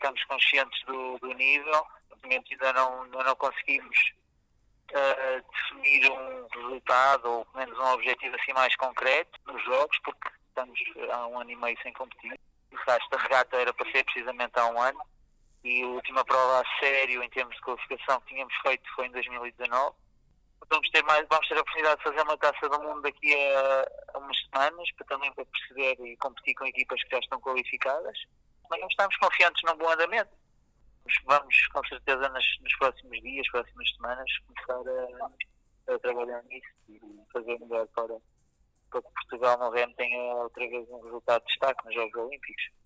estamos conscientes do nível, obviamente ainda não conseguimos definir um resultado ou pelo menos um objetivo assim mais concreto nos jogos, porque estamos há 1 ano e meio sem competir. Esta regata era para ser precisamente há 1 ano e a última prova a sério em termos de qualificação que tínhamos feito foi em 2019. Vamos ter a oportunidade de fazer uma Taça do Mundo daqui a umas semanas, para perceber e competir com equipas que já estão qualificadas. Mas não estamos confiantes num bom andamento. Vamos com certeza nos próximos dias, próximas semanas, começar a trabalhar nisso e fazer melhor para que Portugal novamente tenha outra vez um resultado de destaque nos Jogos Olímpicos.